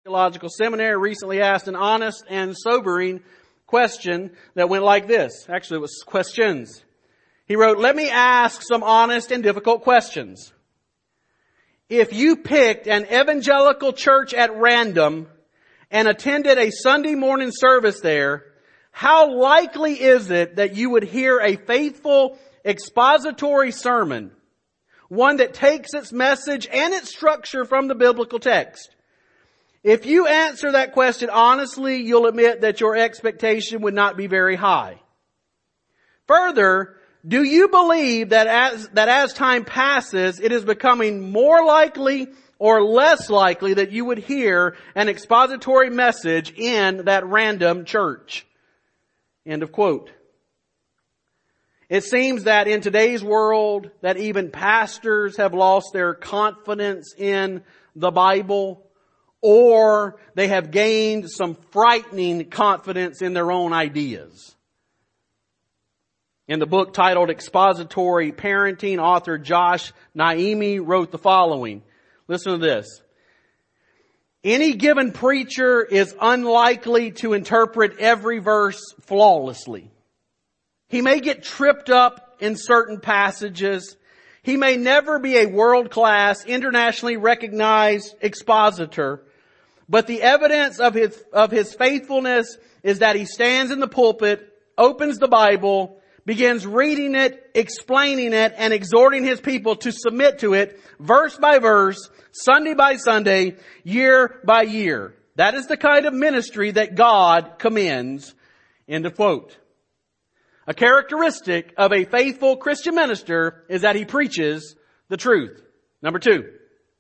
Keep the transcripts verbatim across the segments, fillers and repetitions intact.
Theological Seminary recently asked an honest and sobering question that went like this. Actually, it was questions. He wrote, "Let me ask some honest and difficult questions. If you picked an evangelical church at random and attended a Sunday morning service there, how likely is it that you would hear a faithful expository sermon, one that takes its message and its structure from the biblical text? If you answer that question honestly, you'll admit that your expectation would not be very high. Further, do you believe that as, that as time passes, it is becoming more likely or less likely that you would hear an expository message in that random church?" End of quote. It seems that in today's world that even pastors have lost their confidence in the Bible, or they have gained some frightening confidence in their own ideas. In the book titled Expository Parenting, author Josh Naimi wrote the following. Listen to this. "Any given preacher is unlikely to interpret every verse flawlessly. He may get tripped up in certain passages. He may never be a world-class, internationally recognized expositor. But the evidence of his, of his faithfulness is that he stands in the pulpit, opens the Bible, begins reading it, explaining it, and exhorting his people to submit to it, verse by verse, Sunday by Sunday, year by year. That is the kind of ministry that God commends." End of quote. A characteristic of a faithful Christian minister is that he preaches the truth. Number two.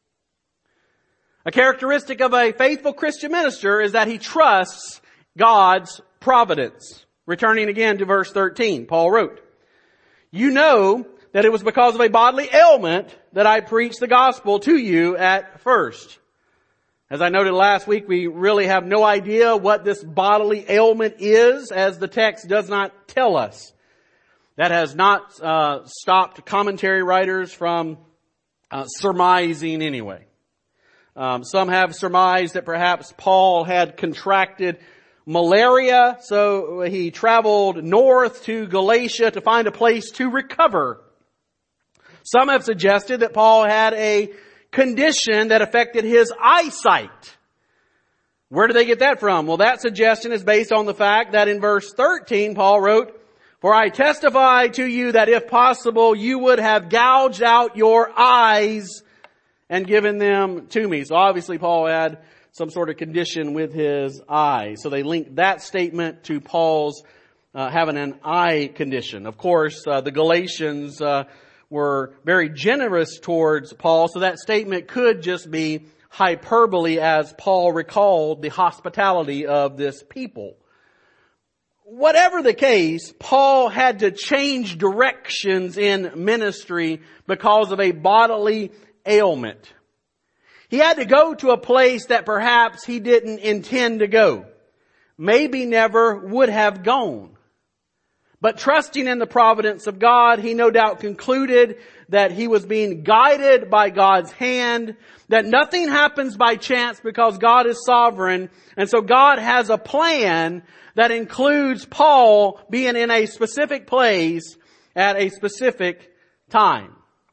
A characteristic of a faithful Christian minister is that he trusts God's providence. Returning again to verse thirteen, Paul wrote, "You know that it was because of a bodily ailment that I preached the gospel to you at first." As I noted last week, we really have no idea what this bodily ailment is, as the text does not tell us. That has not uh, stopped commentary writers from uh, surmising anyway. Um, some have surmised that perhaps Paul had contracted malaria, so he traveled north to Galatia to find a place to recover. Some have suggested that Paul had a condition that affected his eyesight. Where do they get that from? Well, that suggestion is based on the fact that in verse thirteen, Paul wrote, "For I testify to you that if possible, you would have gouged out your eyes and given them to me." So obviously Paul had some sort of condition with his eye. So they linked that statement to Paul's uh, having an eye condition. Of course, uh, the Galatians uh, were very generous towards Paul, so that statement could just be hyperbole as Paul recalled the hospitality of this people. Whatever the case, Paul had to change directions in ministry because of a bodily ailment. He had to go to a place that perhaps he didn't intend to go. Maybe never would have gone. But trusting in the providence of God, he no doubt concluded that he was being guided by God's hand, that nothing happens by chance because God is sovereign. And so God has a plan that includes Paul being in a specific place at a specific time.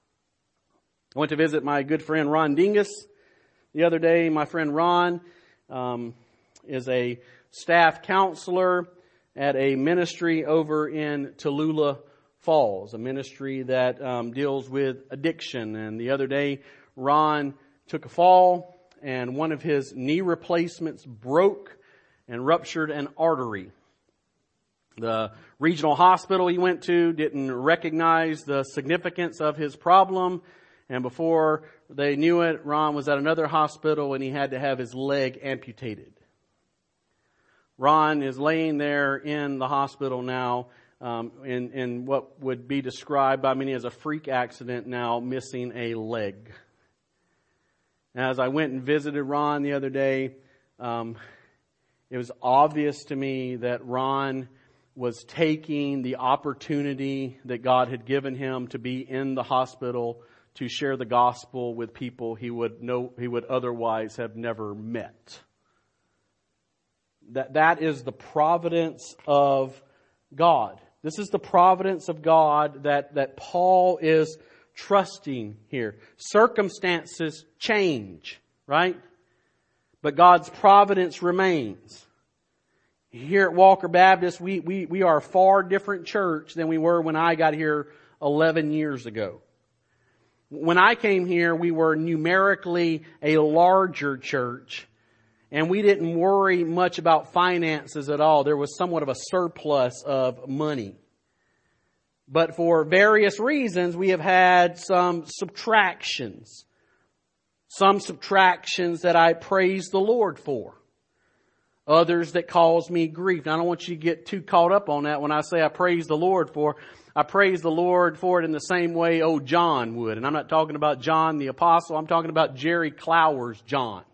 I went to visit my good friend Ron Dingus the other day. My friend Ron um, is a staff counselor at a ministry over in Tallulah Falls, a ministry that um, deals with addiction. And the other day, Ron took a fall and one of his knee replacements broke and ruptured an artery. The regional hospital he went to didn't recognize the significance of his problem. And before they knew it, Ron was at another hospital and he had to have his leg amputated. Ron is laying there in the hospital now um, in, in what would be described by many as a freak accident, now missing a leg. As I went and visited Ron the other day, um, it was obvious to me that Ron was taking the opportunity that God had given him to be in the hospital to share the gospel with people he would know he would otherwise have never met. That, that is the providence of God. This is the providence of God that, that Paul is trusting here. Circumstances change, right? But God's providence remains. Here at Walker Baptist, we, we, we are a far different church than we were when I got here eleven years ago. When I came here, we were numerically a larger church, and we didn't worry much about finances at all. There was somewhat of a surplus of money. But for various reasons, we have had some subtractions. Some subtractions that I praise the Lord for. Others that cause me grief. Now, I don't want you to get too caught up on that when I say I praise the Lord for. I praise the Lord for it in the same way old John would. And I'm not talking about John the Apostle. I'm talking about Jerry Clower's John.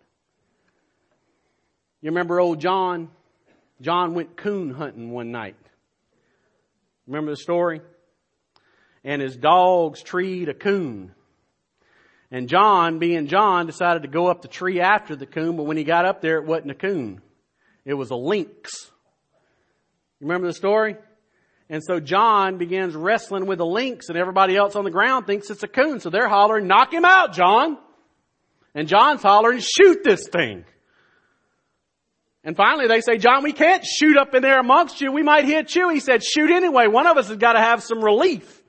You remember old John? John went coon hunting one night. Remember the story? And his dogs treed a coon. And John, being John, decided to go up the tree after the coon, but when he got up there, it wasn't a coon. It was a lynx. You remember the story? And so John begins wrestling with a lynx, and everybody else on the ground thinks it's a coon. So they're hollering, "Knock him out, John!" And John's hollering, "Shoot this thing!" And finally they say, "John, we can't shoot up in there amongst you. We might hit you." He said, "Shoot anyway. One of us has got to have some relief."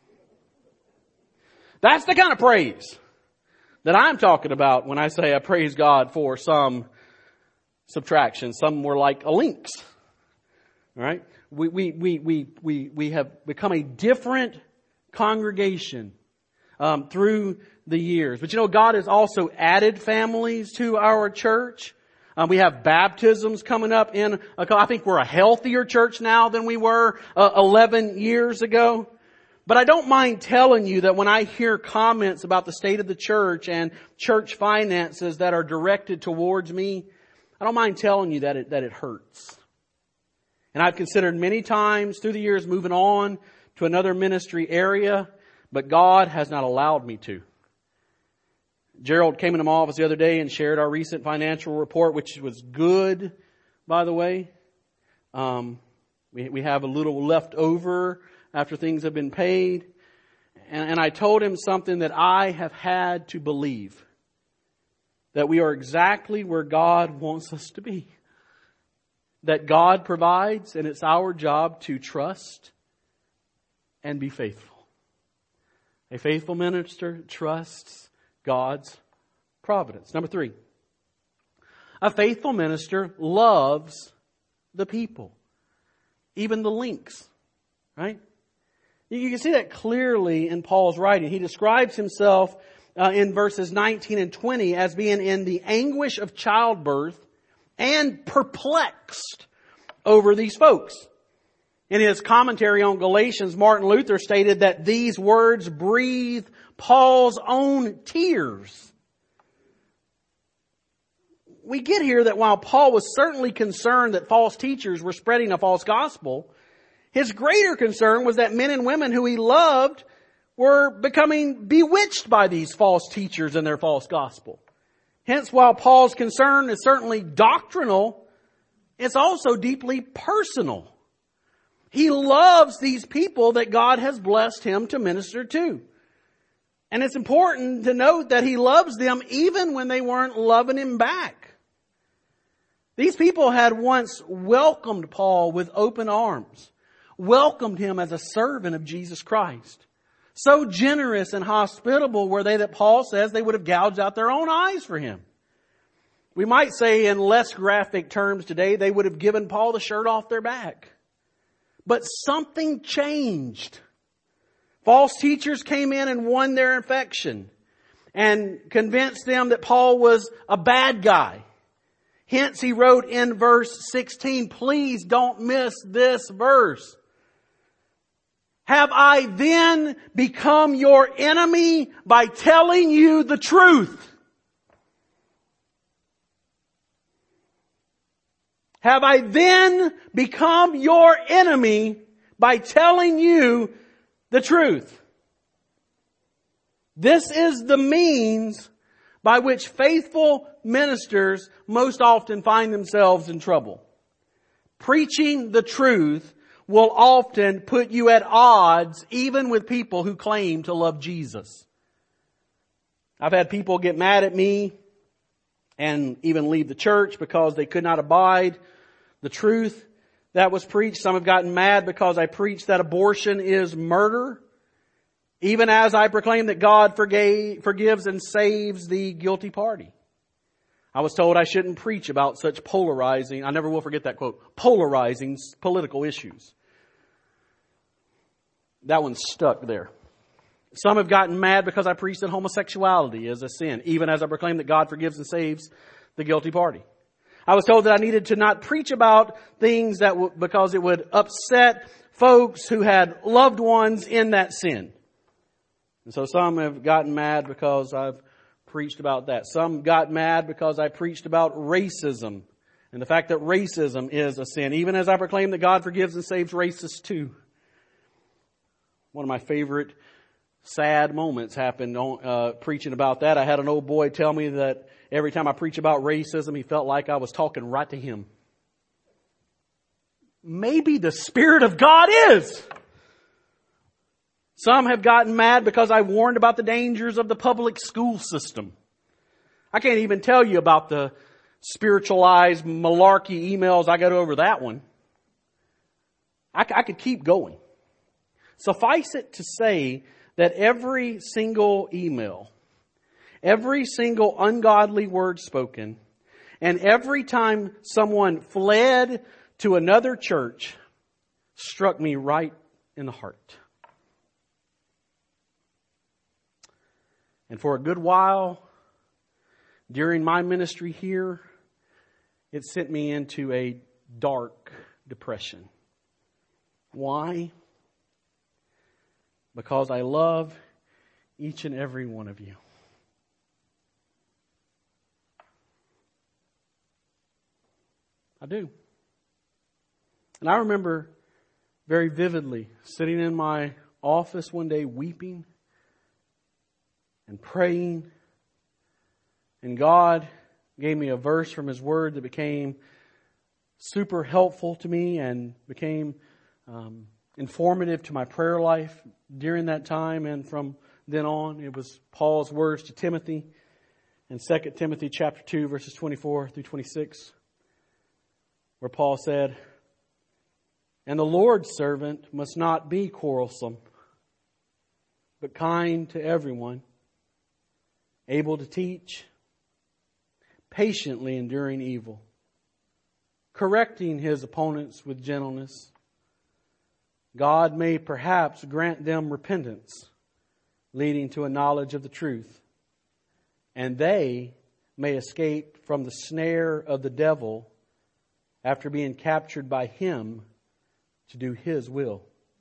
That's the kind of praise that I'm talking about when I say I praise God for some subtraction. Some were like a lynx. All right? We, we, we, we, we, we have become a different congregation um, through the years. But you know, God has also added families to our church. Um, we have baptisms coming up in, a, I think we're a healthier church now than we were uh, eleven years ago. But I don't mind telling you that when I hear comments about the state of the church and church finances that are directed towards me, I don't mind telling you that it, that it hurts. And I've considered many times through the years moving on to another ministry area, but God has not allowed me to. Gerald came into my office the other day and shared our recent financial report, which was good, by the way. Um, we, we have a little left over after things have been paid. And, and I told him something that I have had to believe. That we are exactly where God wants us to be. That God provides, and it's our job to trust and be faithful. A faithful minister trusts God's providence. Number three. A faithful minister loves the people. Even the lynx. Right? You can see that clearly in Paul's writing. He describes himself uh, in verses nineteen and twenty as being in the anguish of childbirth and perplexed over these folks. In his commentary on Galatians, Martin Luther stated that these words breathe Paul's own tears. We get here that while Paul was certainly concerned that false teachers were spreading a false gospel, his greater concern was that men and women who he loved were becoming bewitched by these false teachers and their false gospel. Hence, while Paul's concern is certainly doctrinal, it's also deeply personal. He loves these people that God has blessed him to minister to. And it's important to note that he loves them even when they weren't loving him back. These people had once welcomed Paul with open arms. Welcomed him as a servant of Jesus Christ. So generous and hospitable were they that Paul says they would have gouged out their own eyes for him. We might say in less graphic terms today, they would have given Paul the shirt off their back. But something changed. False teachers came in and won their affection and convinced them that Paul was a bad guy. Hence he wrote in verse sixteen, please don't miss this verse. Have I then become your enemy by telling you the truth? Have I then become your enemy by telling you the truth? This is the means by which faithful ministers most often find themselves in trouble. Preaching the truth will often put you at odds even with people who claim to love Jesus. I've had people get mad at me and even leave the church because they could not abide the truth that was preached. Some have gotten mad because I preached that abortion is murder, even as I proclaim that God forgave, forgives and saves the guilty party. I was told I shouldn't preach about such polarizing, I never will forget that quote, polarizing political issues. That one stuck there. Some have gotten mad because I preached that homosexuality is a sin, even as I proclaim that God forgives and saves the guilty party. I was told that I needed to not preach about things that w- because it would upset folks who had loved ones in that sin. And so some have gotten mad because I've preached about that. Some got mad because I preached about racism and the fact that racism is a sin, even as I proclaim that God forgives and saves racists too. One of my favorite sad moments happened on, uh, preaching about that. I had an old boy tell me that every time I preach about racism, he felt like I was talking right to him. Maybe the Spirit of God is. Some have gotten mad because I warned about the dangers of the public school system. I can't even tell you about the spiritualized malarkey emails I got over that one. I, I could keep going. Suffice it to say that every single email, every single ungodly word spoken, and every time someone fled to another church struck me right in the heart. And for a good while, during my ministry here, it sent me into a dark depression. Why? Because I love each and every one of you. I do. And I remember very vividly sitting in my office one day weeping and praying. And God gave me a verse from His Word that became super helpful to me and became um, informative to my prayer life during that time and from then on. It was Paul's words to Timothy in Second Timothy chapter two, verses twenty-four through twenty-six, where Paul said, "And the Lord's servant must not be quarrelsome, but kind to everyone, able to teach, patiently enduring evil, correcting his opponents with gentleness. God may perhaps grant them repentance, leading to a knowledge of the truth, and they may escape from the snare of the devil after being captured by him to do his will."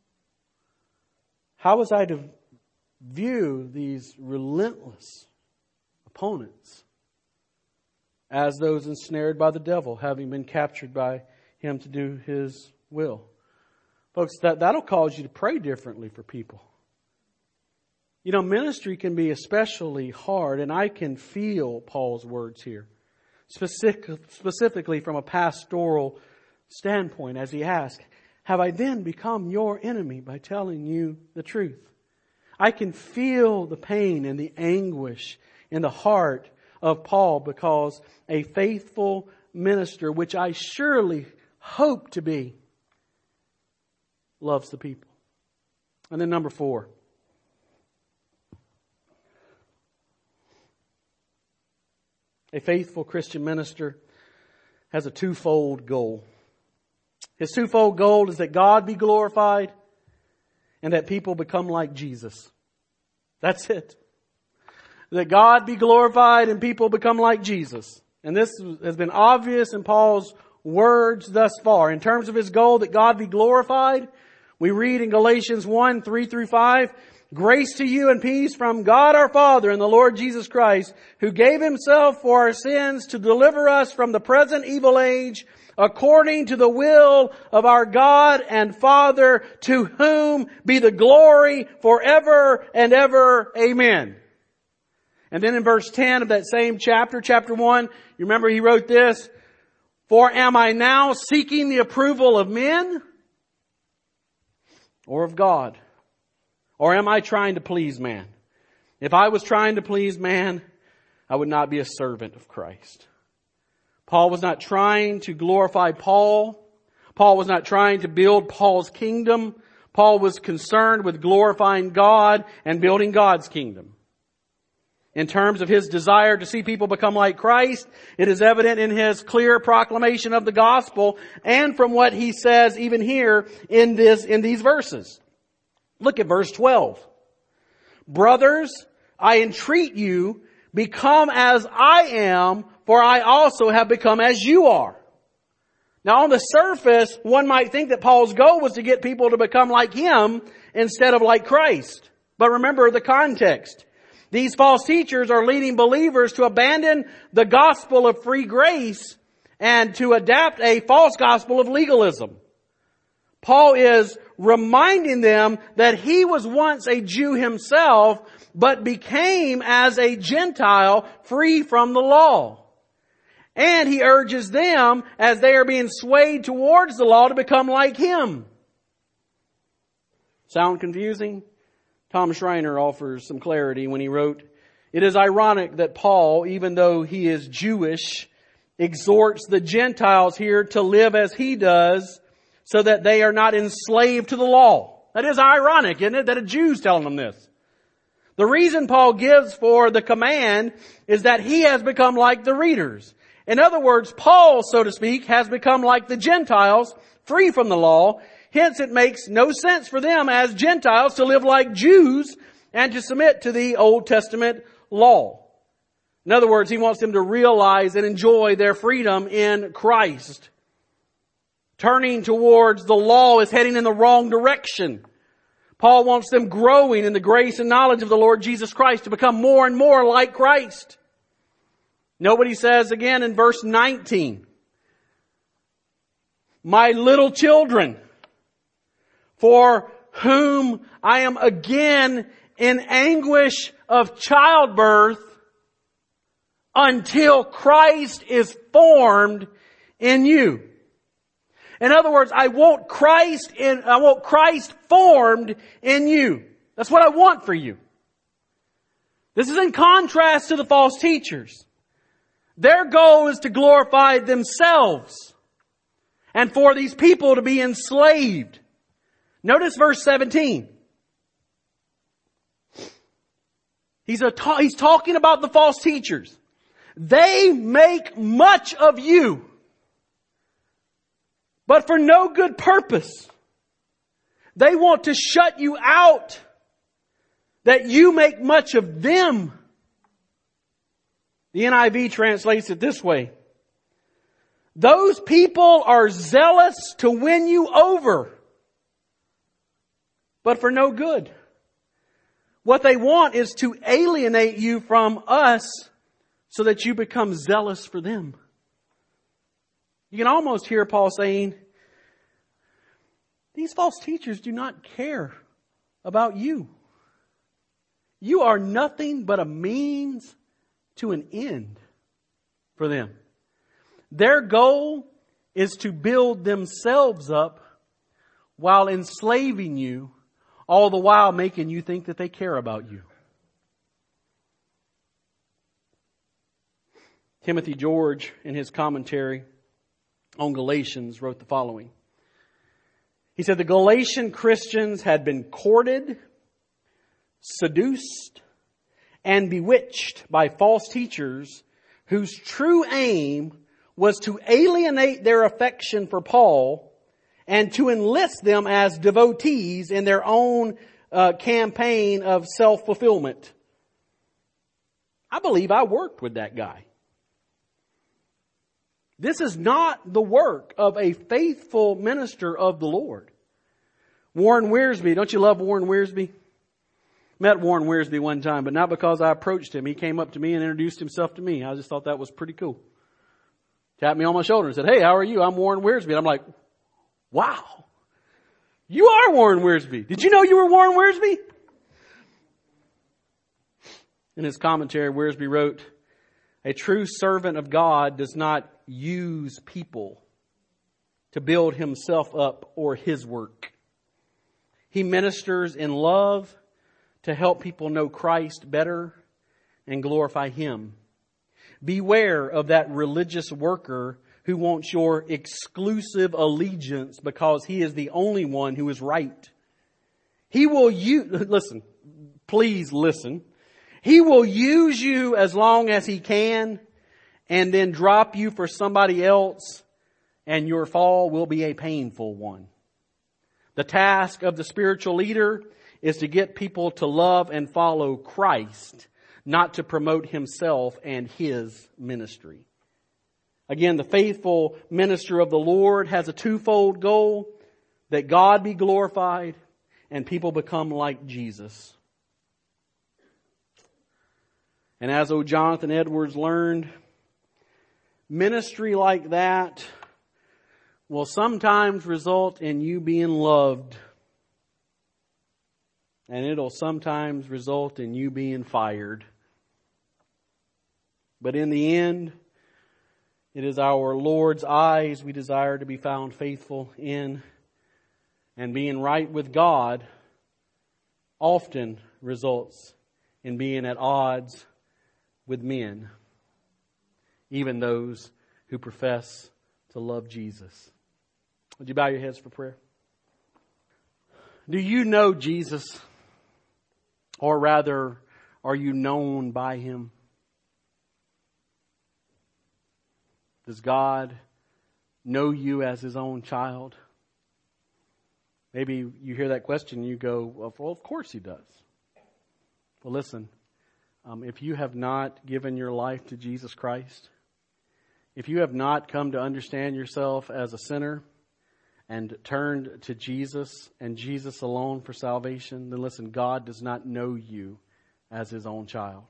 How was I to view these relentless opponents as those ensnared by the devil, having been captured by him to do his will? Folks, that, that'll cause you to pray differently for people. You know, ministry can be especially hard, and I can feel Paul's words here, specific, specifically from a pastoral standpoint, as he asks, "Have I then become your enemy by telling you the truth?" I can feel the pain and the anguish in the heart of Paul because a faithful minister, which I surely hope to be, loves the people. And then number four. A faithful Christian minister has a twofold goal. His twofold goal is that God be glorified and that people become like Jesus. That's it. That God be glorified and people become like Jesus. And this has been obvious in Paul's words thus far. In terms of his goal that God be glorified, we read in Galatians one, three through five, "Grace to you and peace from God our Father and the Lord Jesus Christ, who gave Himself for our sins to deliver us from the present evil age, according to the will of our God and Father, to whom be the glory forever and ever. Amen." And then in verse ten of that same chapter, chapter one, you remember he wrote this, For am I now seeking the approval of men or of God? Or am I trying to please man? If I was trying to please man, I would not be a servant of Christ. Paul was not trying to glorify Paul. Paul was not trying to build Paul's kingdom. Paul was concerned with glorifying God and building God's kingdom. In terms of his desire to see people become like Christ, it is evident in his clear proclamation of the gospel and from what he says even here in this, in these verses. Look at verse twelve. Brothers, I entreat you, become as I am, for I also have become as you are. Now on the surface, one might think that Paul's goal was to get people to become like him instead of like Christ. But remember the context. These false teachers are leading believers to abandon the gospel of free grace and to adapt a false gospel of legalism. Paul is reminding them that he was once a Jew himself, but became as a Gentile free from the law. And he urges them, as they are being swayed towards the law, to become like him. Sound confusing? Tom Schreiner offers some clarity when he wrote, "It is ironic that Paul, even though he is Jewish, exhorts the Gentiles here to live as he does so that they are not enslaved to the law." That is ironic, isn't it? That a Jew's telling them this. The reason Paul gives for the command is that he has become like the readers. In other words, Paul, so to speak, has become like the Gentiles, free from the law. Hence it makes no sense for them as Gentiles to live like Jews and to submit to the Old Testament law. In other words, he wants them to realize and enjoy their freedom in Christ. Turning towards the law is heading in the wrong direction. Paul wants them growing in the grace and knowledge of the Lord Jesus Christ to become more and more like Christ. Note what he says again in verse nineteen. My little children, for whom I am again in anguish of childbirth until Christ is formed in you. In other words, I want Christ in, I want Christ formed in you. That's what I want for you. This is in contrast to the false teachers. Their goal is to glorify themselves and for these people to be enslaved. Notice verse seventeen. He's, a ta- he's talking about the false teachers. They make much of you, but for no good purpose. They want to shut you out, that you make much of them. The N I V translates it this way. Those people are zealous to win you over, but for no good. What they want is to alienate you from us so that you become zealous for them. You can almost hear Paul saying, these false teachers do not care about you. You are nothing but a means to an end for them. Their goal is to build themselves up while enslaving you, all the while making you think that they care about you. Timothy George, in his commentary on Galatians, wrote the following. He said, the Galatian Christians had been courted, seduced, and bewitched by false teachers whose true aim was to alienate their affection for Paul and to enlist them as devotees in their own uh, campaign of self-fulfillment. I believe I worked with that guy. This is not the work of a faithful minister of the Lord. Warren Wiersbe, don't you love Warren Wiersbe? Met Warren Wiersbe one time, but not because I approached him. He came up to me and introduced himself to me. I just thought that was pretty cool. Tapped me on my shoulder and said, hey, how are you? I'm Warren Wiersbe. And I'm like, wow, you are Warren Wiersbe. Did you know you were Warren Wiersbe? In his commentary, Wiersbe wrote, a true servant of God does not use people to build himself up or his work. He ministers in love to help people know Christ better and glorify Him. Beware of that religious worker who wants your exclusive allegiance because he is the only one who is right. He will use, listen, please listen. He will use you as long as he can and then drop you for somebody else, and your fall will be a painful one. The task of the spiritual leader is to get people to love and follow Christ, not to promote himself and his ministry. Again, the faithful minister of the Lord has a twofold goal: that God be glorified and people become like Jesus. And as O. Jonathan Edwards learned, ministry like that will sometimes result in you being loved. And it'll sometimes result in you being fired. But in the end, it is our Lord's eyes we desire to be found faithful in. And being right with God often results in being at odds with men, even those who profess to love Jesus. Would you bow your heads for prayer? Do you know Jesus? Or rather, are you known by Him? Does God know you as His own child? Maybe you hear that question and you go, well, of course He does. Well, listen, um, if you have not given your life to Jesus Christ, if you have not come to understand yourself as a sinner and turned to Jesus and Jesus alone for salvation, then listen, God does not know you as His own child.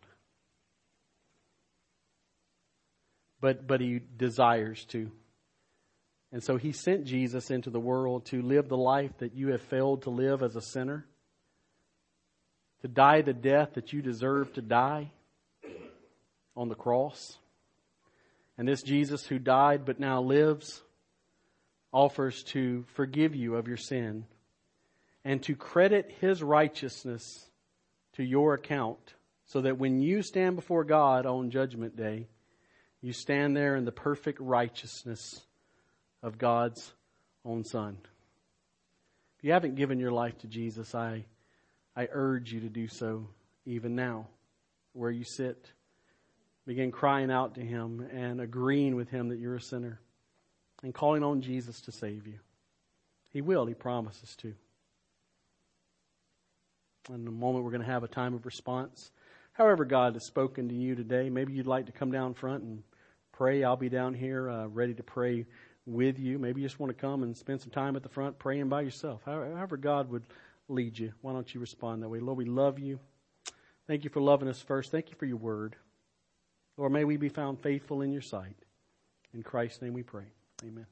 But, but He desires to. And so He sent Jesus into the world to live the life that you have failed to live as a sinner, to die the death that you deserve to die on the cross. And this Jesus who died but now lives offers to forgive you of your sin and to credit His righteousness to your account, so that when you stand before God on Judgment Day, you stand there in the perfect righteousness of God's own Son. If you haven't given your life to Jesus, I, I urge you to do so even now, where you sit. Begin crying out to Him and agreeing with Him that you're a sinner and calling on Jesus to save you. He will. He promises to. In a moment, we're going to have a time of response. However God has spoken to you today, maybe you'd like to come down front and pray. I'll be down here uh, ready to pray with you. Maybe you just want to come and spend some time at the front praying by yourself. However God would lead you, why don't you respond that way? Lord, we love you. Thank you for loving us first. Thank you for your word. Lord, may we be found faithful in your sight. In Christ's name we pray. Amen.